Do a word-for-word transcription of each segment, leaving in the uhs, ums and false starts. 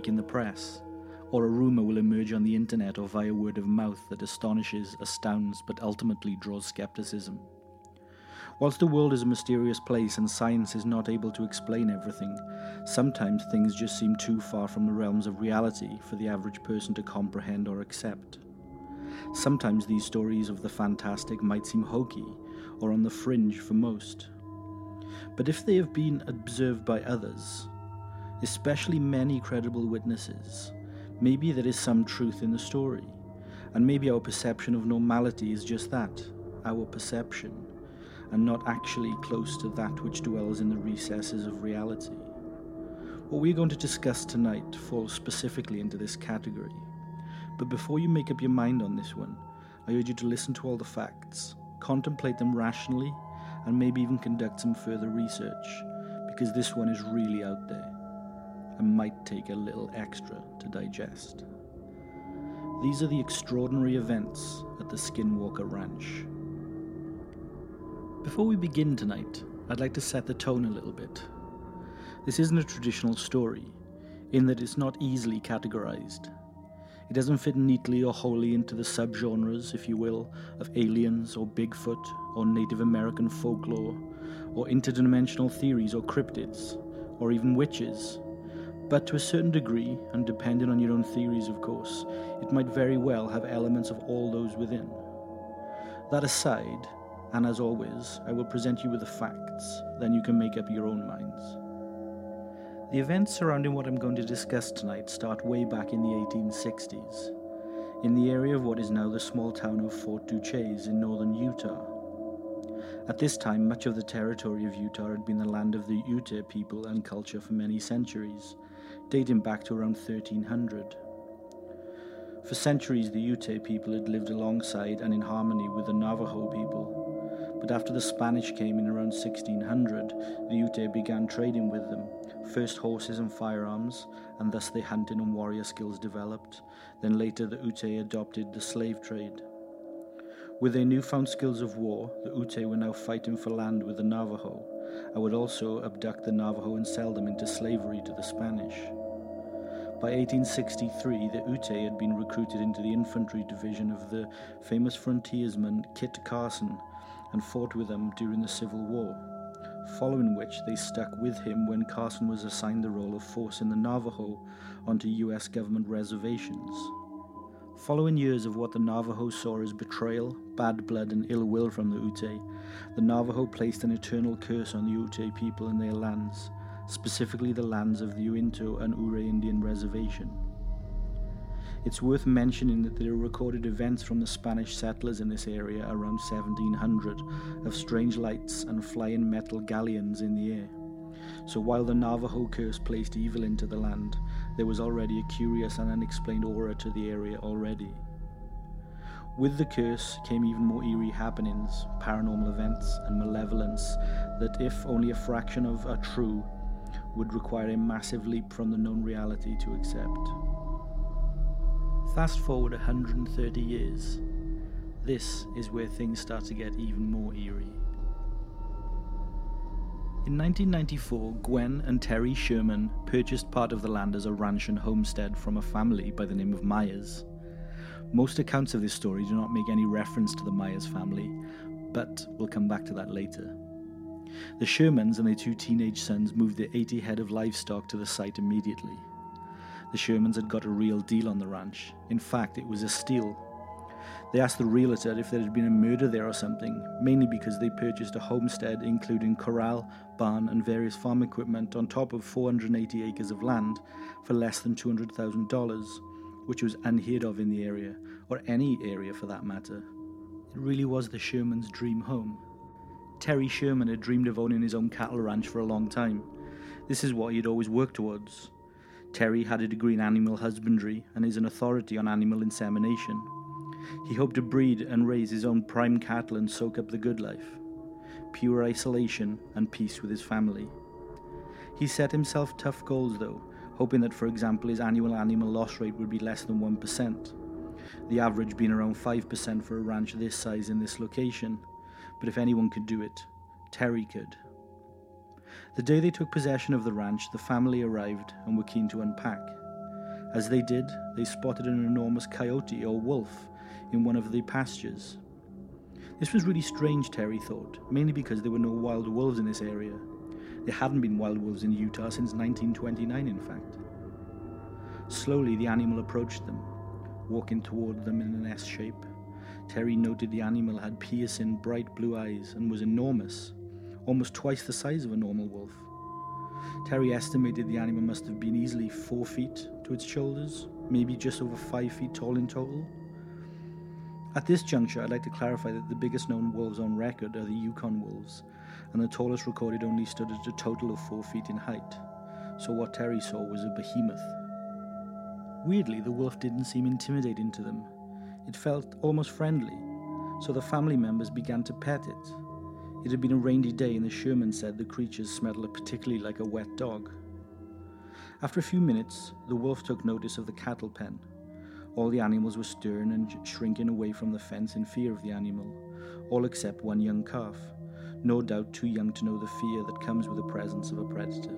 break in the press, or a rumour will emerge on the internet or via word of mouth that astonishes, astounds, but ultimately draws skepticism. Whilst the world is a mysterious place and science is not able to explain everything, sometimes things just seem too far from the realms of reality for the average person to comprehend or accept. Sometimes these stories of the fantastic might seem hokey or on the fringe for most. But if they have been observed by others, especially many credible witnesses, maybe there is some truth in the story, and maybe our perception of normality is just that, our perception, and not actually close to that which dwells in the recesses of reality. What we're going to discuss tonight falls specifically into this category. But before you make up your mind on this one, I urge you to listen to all the facts, contemplate them rationally, and maybe even conduct some further research, because this one is really out there and might take a little extra to digest. These are the extraordinary events at the Skinwalker Ranch. Before we begin tonight, I'd like to set the tone a little bit. This isn't a traditional story, in that it's not easily categorized. It doesn't fit neatly or wholly into the subgenres, if you will, of aliens or Bigfoot or Native American folklore or interdimensional theories or cryptids or even witches. But to a certain degree, and depending on your own theories of course, it might very well have elements of all those within. That aside, and as always, I will present you with the facts, then you can make up your own minds. The events surrounding what I'm going to discuss tonight start way back in the eighteen sixties, in the area of what is now the small town of Fort Duchesne in northern Utah. At this time, much of the territory of Utah had been the land of the Ute people and culture for many centuries, dating back to around thirteen hundred. For centuries, the Ute people had lived alongside and in harmony with the Navajo people, but after the Spanish came in around sixteen hundred, the Ute began trading with them. First horses and firearms, and thus their hunting and warrior skills developed. Then later the Ute adopted the slave trade. With their newfound skills of war, the Ute were now fighting for land with the Navajo, and would also abduct the Navajo and sell them into slavery to the Spanish. By eighteen sixty-three, the Ute had been recruited into the infantry division of the famous frontiersman Kit Carson, and fought with them during the Civil War, following which they stuck with him when Carson was assigned the role of forcing the Navajo onto U S government reservations. Following years of what the Navajo saw as betrayal, bad blood and ill will from the Ute, the Navajo placed an eternal curse on the Ute people and their lands, specifically the lands of the Uinta and Ure Indian Reservation. It's worth mentioning that there are recorded events from the Spanish settlers in this area around seventeen hundred of strange lights and flying metal galleons in the air. So while the Navajo curse placed evil into the land, there was already a curious and unexplained aura to the area already. With the curse came even more eerie happenings, paranormal events, and malevolence that, if only a fraction of are true, would require a massive leap from the known reality to accept. Fast forward one hundred thirty years. This is where things start to get even more eerie. In nineteen ninety-four, Gwen and Terry Sherman purchased part of the land as a ranch and homestead from a family by the name of Myers. Most accounts of this story do not make any reference to the Myers family, but we'll come back to that later. The Shermans and their two teenage sons moved their eighty head of livestock to the site immediately. The Shermans had got a real deal on the ranch. In fact, it was a steal. They asked the realtor if there had been a murder there or something, mainly because they purchased a homestead including corral, barn and various farm equipment on top of four hundred eighty acres of land for less than two hundred thousand dollars, which was unheard of in the area, or any area for that matter. It really was the Shermans' dream home. Terry Sherman had dreamed of owning his own cattle ranch for a long time. This is what he had always worked towards. Terry had a degree in animal husbandry and is an authority on animal insemination. He hoped to breed and raise his own prime cattle and soak up the good life, pure isolation and peace with his family. He set himself tough goals though, hoping that, for example, his annual animal loss rate would be less than one percent, the average being around five percent for a ranch this size in this location. But if anyone could do it, Terry could. The day they took possession of the ranch, the family arrived and were keen to unpack. As they did, they spotted an enormous coyote or wolf in one of the pastures. This was really strange, Terry thought, mainly because there were no wild wolves in this area. There hadn't been wild wolves in Utah since nineteen twenty-nine, in fact. Slowly, the animal approached them, walking toward them in an S shape. Terry noted the animal had piercing, bright blue eyes and was enormous, almost twice the size of a normal wolf. Terry estimated the animal must have been easily four feet to its shoulders, maybe just over five feet tall in total. At this juncture, I'd like to clarify that the biggest known wolves on record are the Yukon wolves, and the tallest recorded only stood at a total of four feet in height, so what Terry saw was a behemoth. Weirdly, the wolf didn't seem intimidating to them. It felt almost friendly, so the family members began to pet it. It had been a rainy day, and the Sherman said the creatures smelled particularly like a wet dog. After a few minutes, the wolf took notice of the cattle pen. All the animals were stirring and shrinking away from the fence in fear of the animal, all except one young calf, no doubt too young to know the fear that comes with the presence of a predator.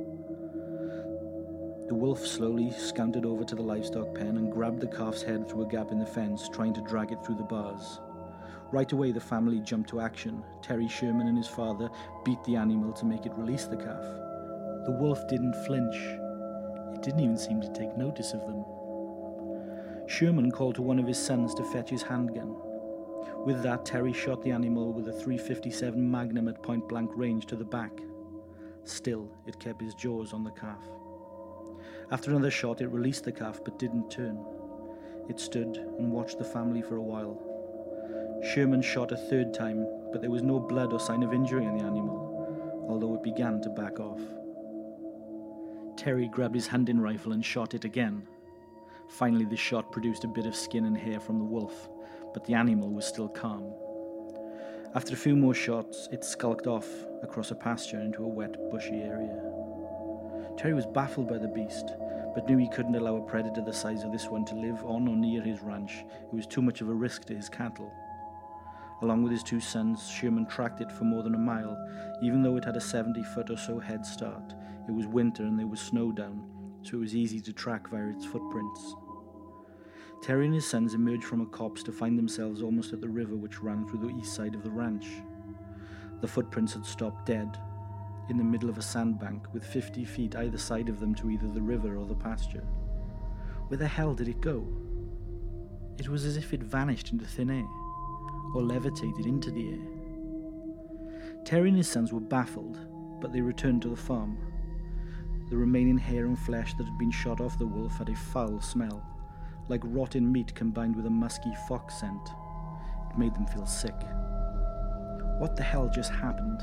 The wolf slowly scounted over to the livestock pen and grabbed the calf's head through a gap in the fence, trying to drag it through the bars. Right away, the family jumped to action. Terry Sherman and his father beat the animal to make it release the calf. The wolf didn't flinch. It didn't even seem to take notice of them. Sherman called to one of his sons to fetch his handgun. With that, Terry shot the animal with a three fifty-seven Magnum at point-blank range to the back. Still, it kept his jaws on the calf. After another shot, it released the calf but didn't turn. It stood and watched the family for a while. Sherman shot a third time, but there was no blood or sign of injury on the animal, although it began to back off. Terry grabbed his hunting rifle and shot it again. Finally, the shot produced a bit of skin and hair from the wolf, but the animal was still calm. After a few more shots, it skulked off across a pasture into a wet, bushy area. Terry was baffled by the beast, but knew he couldn't allow a predator the size of this one to live on or near his ranch. It was too much of a risk to his cattle. Along with his two sons, Sherman tracked it for more than a mile. Even though it had a seventy-foot or so head start, it was winter and there was snow down, so it was easy to track via its footprints. Terry and his sons emerged from a copse to find themselves almost at the river which ran through the east side of the ranch. The footprints had stopped dead, in the middle of a sandbank with fifty feet either side of them to either the river or the pasture. Where the hell did it go? It was as if it vanished into thin air, or levitated into the air. Terry and his sons were baffled, but they returned to the farm. The remaining hair and flesh that had been shot off the wolf had a foul smell, like rotten meat combined with a musky fox scent. It made them feel sick. What the hell just happened?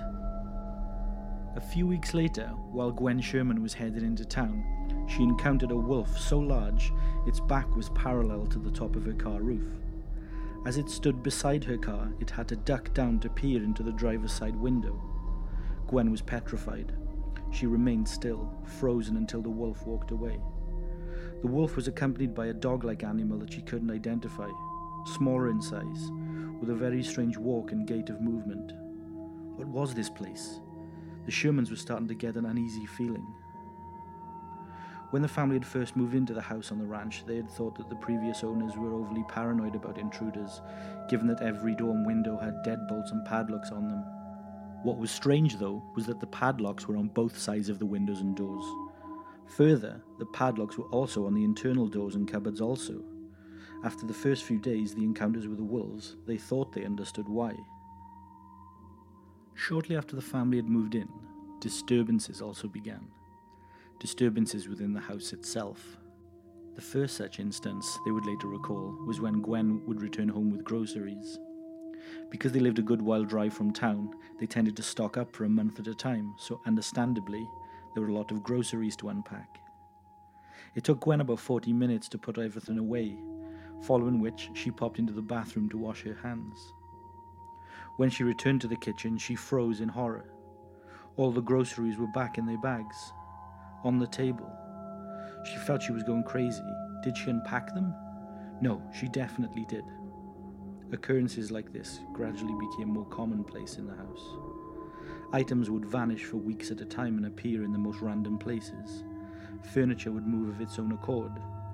A few weeks later, while Gwen Sherman was headed into town, she encountered a wolf so large its back was parallel to the top of her car roof. As it stood beside her car, it had to duck down to peer into the driver's side window. Gwen was petrified. She remained still, frozen until the wolf walked away. The wolf was accompanied by a dog-like animal that she couldn't identify, smaller in size, with a very strange walk and gait of movement. What was this place? The Shermans were starting to get an uneasy feeling. When the family had first moved into the house on the ranch, they had thought that the previous owners were overly paranoid about intruders, given that every door and window had deadbolts and padlocks on them. What was strange, though, was that the padlocks were on both sides of the windows and doors. Further, the padlocks were also on the internal doors and cupboards also. After the first few days, the encounters with the wolves, they thought they understood why. Shortly after the family had moved in, disturbances also began. Disturbances within the house itself. The first such instance, they would later recall, was when Gwen would return home with groceries. Because they lived a good while drive from town, they tended to stock up for a month at a time, so understandably, there were a lot of groceries to unpack. It took Gwen about forty minutes to put everything away, following which she popped into the bathroom to wash her hands. When she returned to the kitchen, she froze in horror. All the groceries were back in their bags, on the table. She felt she was going crazy. Did she unpack them? No, she definitely did. Occurrences like this gradually became more commonplace in the house. Items would vanish for weeks at a time and appear in the most random places. Furniture would move of its own accord,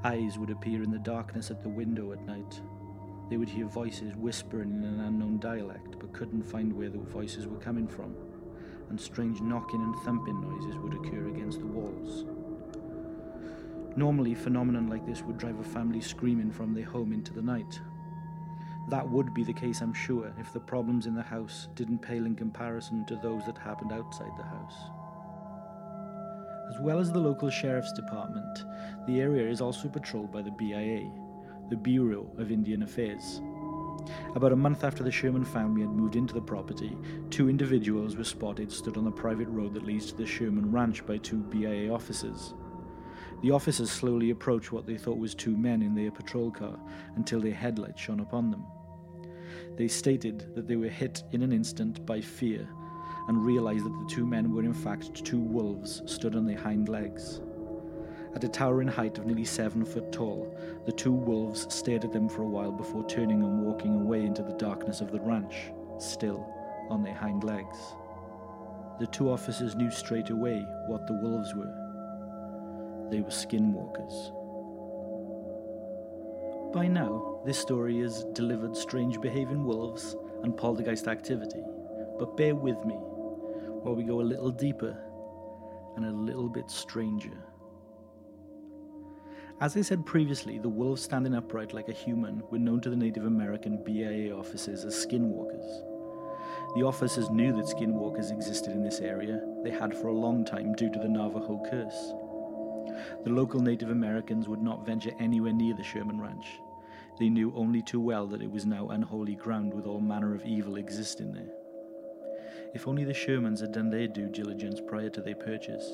Eyes would appear in the darkness at the window at night. They would hear voices whispering in an unknown dialect, but couldn't find where the voices were coming from, and strange knocking and thumping noises would occur against the walls. Normally, a phenomenon like this would drive a family screaming from their home into the night. That would be the case, I'm sure, if the problems in the house didn't pale in comparison to those that happened outside the house. As well as the local sheriff's department, the area is also patrolled by the B I A, the Bureau of Indian Affairs. About a month after the Sherman family had moved into the property, two individuals were spotted stood on the private road that leads to the Sherman ranch by two B I A officers. The officers slowly approached what they thought was two men in their patrol car until their headlights shone upon them. They stated that they were hit in an instant by fear and realized that the two men were in fact two wolves stood on their hind legs. At a towering height of nearly seven foot tall, the two wolves stared at them for a while before turning and walking away into the darkness of the ranch, still on their hind legs. The two officers knew straight away what the wolves were. They were skinwalkers. By now, this story has delivered strange behaving wolves and poltergeist activity, but bear with me while we go a little deeper and a little bit stranger. As I said previously, the wolves standing upright like a human were known to the Native American B I A officers as skinwalkers. The officers knew that skinwalkers existed in this area. They had for a long time due to the Navajo curse. The local Native Americans would not venture anywhere near the Sherman Ranch. They knew only too well that it was now unholy ground with all manner of evil existing there. If only the Shermans had done their due diligence prior to their purchase.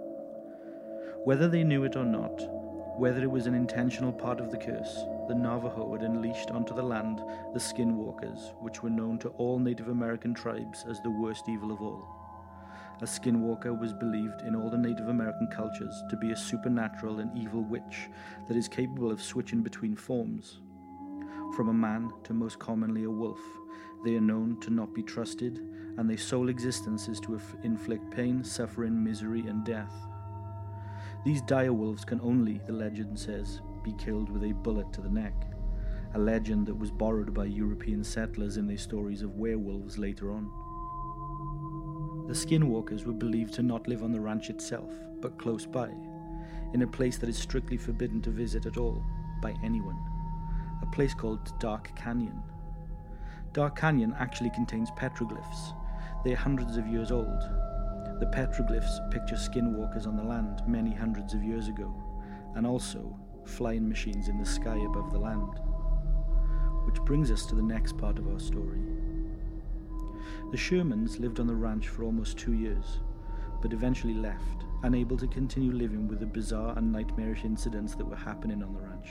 Whether they knew it or not, whether it was an intentional part of the curse, the Navajo had unleashed onto the land the skinwalkers, which were known to all Native American tribes as the worst evil of all. A skinwalker was believed in all the Native American cultures to be a supernatural and evil witch that is capable of switching between forms. From a man to most commonly a wolf, they are known to not be trusted, and their sole existence is to inflict pain, suffering, misery, and death. These dire wolves can only, the legend says, be killed with a bullet to the neck, a legend that was borrowed by European settlers in their stories of werewolves later on. The skinwalkers were believed to not live on the ranch itself, but close by, in a place that is strictly forbidden to visit at all, by anyone, a place called Dark Canyon. Dark Canyon actually contains petroglyphs. They are hundreds of years old. The petroglyphs picture skinwalkers on the land many hundreds of years ago, and also flying machines in the sky above the land. Which brings us to the next part of our story. The Shermans lived on the ranch for almost two years, but eventually left, unable to continue living with the bizarre and nightmarish incidents that were happening on the ranch.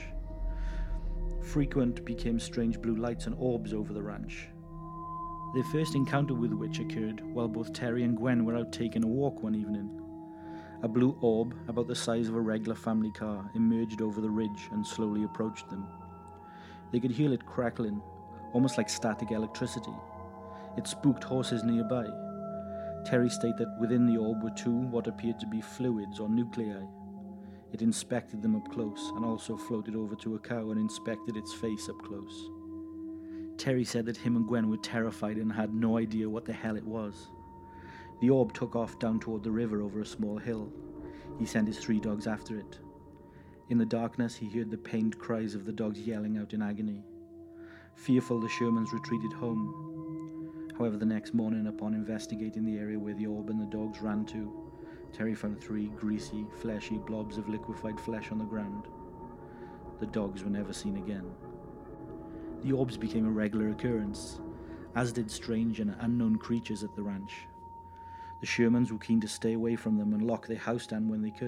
Frequent became strange blue lights and orbs over the ranch. Their first encounter with which occurred while both Terry and Gwen were out taking a walk one evening. A blue orb, about the size of a regular family car, emerged over the ridge and slowly approached them. They could hear it crackling, almost like static electricity. It spooked horses nearby. Terry stated that within the orb were two what appeared to be fluids or nuclei. It inspected them up close and also floated over to a cow and inspected its face up close. Terry said that him and Gwen were terrified and had no idea what the hell it was. The orb took off down toward the river over a small hill. He sent his three dogs after it. In the darkness, he heard the pained cries of the dogs yelling out in agony. Fearful, the Shermans retreated home. However, the next morning, upon investigating the area where the orb and the dogs ran to, Terry found three greasy, fleshy blobs of liquefied flesh on the ground. The dogs were never seen again. The orbs became a regular occurrence, as did strange and unknown creatures at the ranch. The Shermans were keen to stay away from them and lock their house down when they could.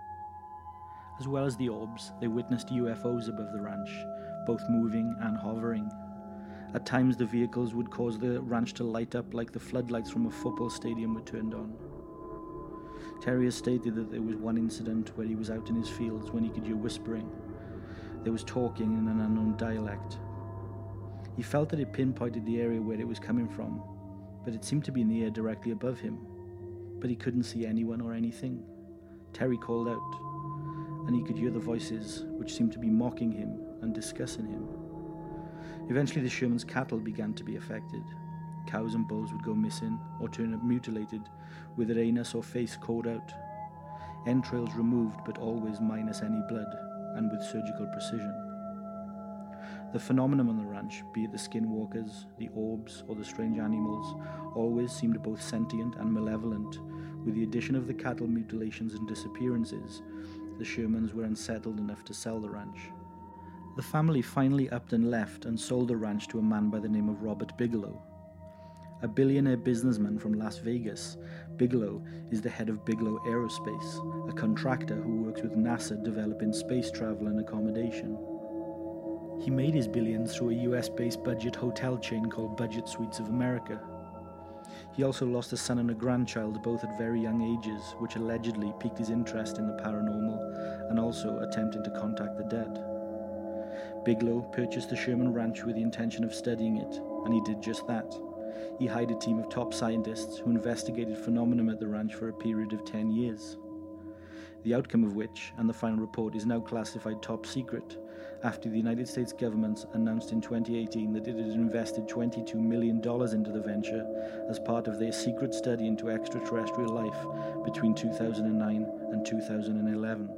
As well as the orbs, they witnessed U F Os above the ranch, both moving and hovering. At times, the vehicles would cause the ranch to light up like the floodlights from a football stadium were turned on. Terry has stated that there was one incident where he was out in his fields when he could hear whispering. There was talking in an unknown dialect. He felt that it pinpointed the area where it was coming from, but it seemed to be in the air directly above him. But he couldn't see anyone or anything. Terry called out. and he could hear the voices which seemed to be mocking him and discussing him. Eventually the Sherman's cattle began to be affected. Cows and bulls would go missing or turn up mutilated, with their anus or face cored out. Entrails removed, but always minus any blood, and with surgical precision. The phenomenon on the ranch, be it the skinwalkers, the orbs, or the strange animals, always seemed both sentient and malevolent. With the addition of the cattle mutilations and disappearances, the Shermans were unsettled enough to sell the ranch. The family finally upped and left and sold the ranch to a man by the name of Robert Bigelow. A billionaire businessman from Las Vegas, Bigelow is the head of Bigelow Aerospace, a contractor who works with NASA developing space travel and accommodation. He made his billions through a U S-based budget hotel chain called Budget Suites of America. He also lost a son and a grandchild, both at very young ages, which allegedly piqued his interest in the paranormal and also attempting to contact the dead. Bigelow purchased the Sherman Ranch with the intention of studying it, and he did just that. He hired a team of top scientists who investigated phenomena at the ranch for a period of ten years. The outcome of which, and the final report, is now classified top secret, after the United States government announced in twenty eighteen that it had invested twenty-two million dollars into the venture as part of their secret study into extraterrestrial life between two thousand nine and two thousand eleven.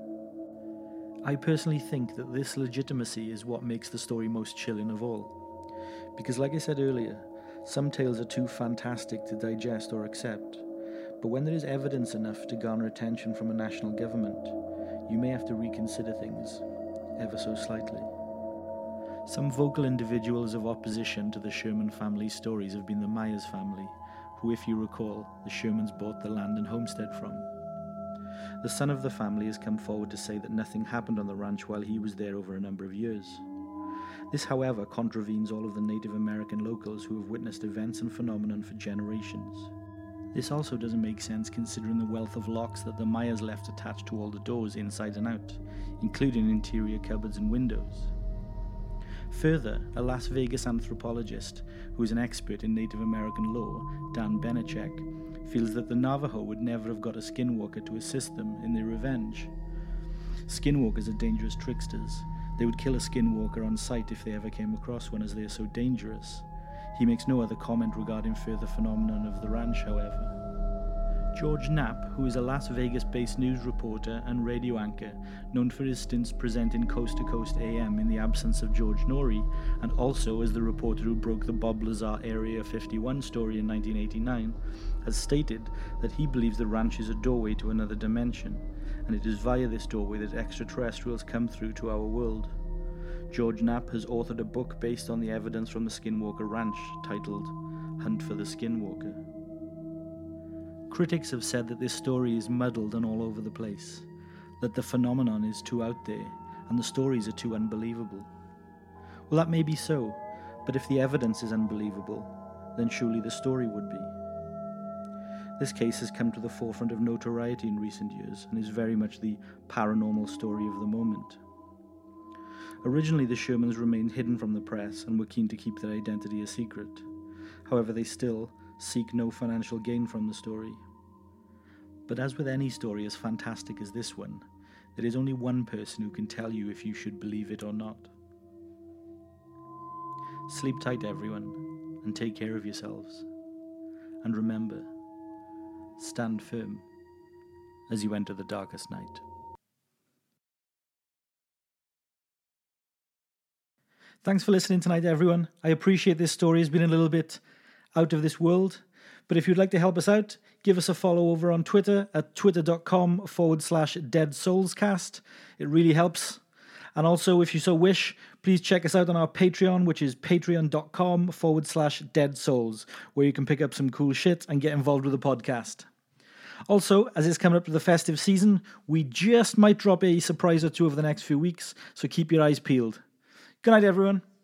I personally think that this legitimacy is what makes the story most chilling of all. Because like I said earlier, some tales are too fantastic to digest or accept, but when there is evidence enough to garner attention from a national government, you may have to reconsider things, ever so slightly. Some vocal individuals of opposition to the Sherman family's stories have been the Myers family, who, if you recall, the Shermans bought the land and homestead from. The son of the family has come forward to say that nothing happened on the ranch while he was there over a number of years. This, however, contravenes all of the Native American locals who have witnessed events and phenomenon for generations. This also doesn't make sense considering the wealth of locks that the Myers left attached to all the doors inside and out, including interior cupboards and windows. Further, a Las Vegas anthropologist, who is an expert in Native American law, Dan Benechek, feels that the Navajo would never have got a skinwalker to assist them in their revenge. Skinwalkers are dangerous tricksters. They would kill a skinwalker on sight if they ever came across one, as they are so dangerous. He makes no other comment regarding further phenomenon of the ranch, however. George Knapp, who is a Las Vegas-based news reporter and radio anchor, known for his stints presenting Coast to Coast A M in the absence of George Norrie, and also as the reporter who broke the Bob Lazar Area fifty-one story in nineteen eighty-nine, has stated that he believes the ranch is a doorway to another dimension, and it is via this doorway that extraterrestrials come through to our world. George Knapp has authored a book based on the evidence from the Skinwalker Ranch, titled Hunt for the Skinwalker. Critics have said that this story is muddled and all over the place, that the phenomenon is too out there, and the stories are too unbelievable. Well, that may be so, but if the evidence is unbelievable, then surely the story would be. This case has come to the forefront of notoriety in recent years, and is very much the paranormal story of the moment. Originally, the Shermans remained hidden from the press and were keen to keep their identity a secret. However, they still seek no financial gain from the story. But as with any story as fantastic as this one, there is only one person who can tell you if you should believe it or not. Sleep tight, everyone, and take care of yourselves. And remember, stand firm as you enter the darkest night. Thanks for listening tonight, everyone. I appreciate this story has been a little bit out of this world, but if you'd like to help us out, give us a follow over on Twitter at twitter.com forward slash Dead Souls Cast. It really helps. And also, if you so wish, please check us out on our Patreon, which is patreon.com forward slash Dead Souls, where you can pick up some cool shit and get involved with the podcast. Also, as it's coming up to the festive season, we just might drop a surprise or two over the next few weeks, so keep your eyes peeled. Good night, everyone.